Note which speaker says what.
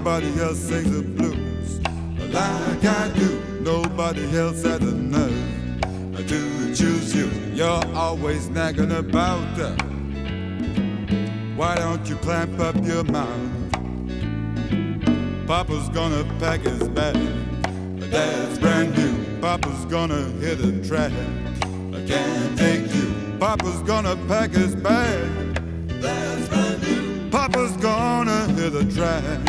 Speaker 1: nobody else sings the blues like I do. Nobody else had the nerve to choose you. You're always nagging about why don't you clamp up your mouth? Papa's gonna pack his bag, that's brand new. Papa's gonna hit a track, I can't take you. Papa's gonna pack his bag, that's brand new. Papa's gonna hit a track,